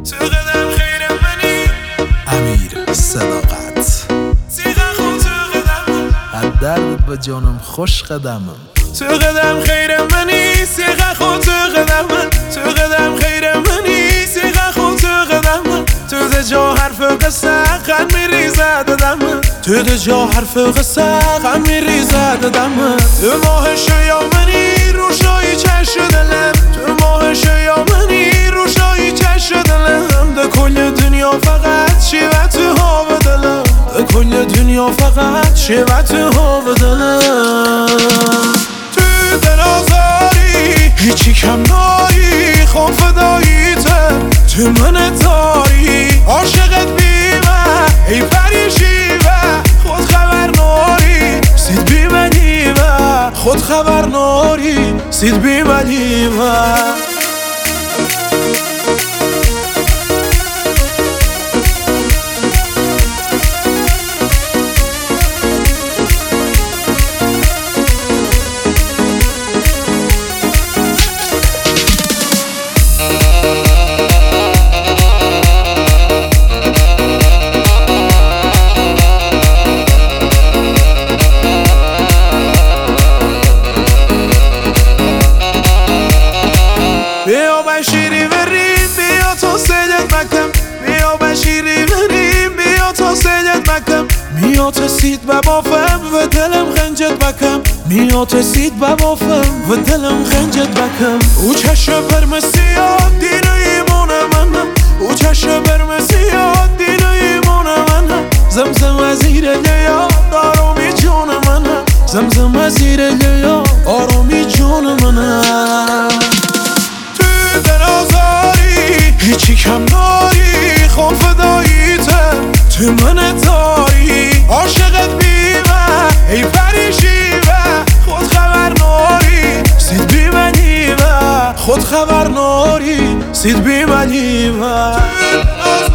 تو قدم خیر منی امیر صداقت سیغه خود تو قدم درد به جانم خوش قدمم تو قدم خیر منی سیغه خود تو قدم تو قدم خیر منی سیغه خود تو قدم تو ده جا حرف قصه غم میریزد دم تو ده جا حرف قصه غم میریزد دم تو ماه شیامنی روشنایی چشم دلم تو ماه شیامنی روشنایی چشم دلم ده کل دنیا فقط شیوه تو ها به دلم ده کل دنیا فقط شیوه تو ها به دلم تو دل آزاری هیچی کم داری خواب فداییتم تو من داری عاشقت بیمه ای پریشیمه خود خبر ناری سید بیمنیمه خود خبر ناری سید بیمنیمه بیا بشیری بریم بیا تا سیدت مکم بیا بشیری بریم بیا تا سیدت مکم میا تسید ببافم و دلم خنجت بکم میا تسید ببافم و دلم خنجت بکم او چشم برمسیاد دین ایمان منم او چشم برمسیاد دین ایمان منم زمزم از زیر لیاد آرومی جون منم زمزم از زیر لیاد آرومی جون منم دل آزاری هیچی کم داری خواب فداییتم تو من داری عاشقت بیمه ای پریشیمه خود خبر ناری سید بیمنیمه خود خبر ناری سید بیمنیمه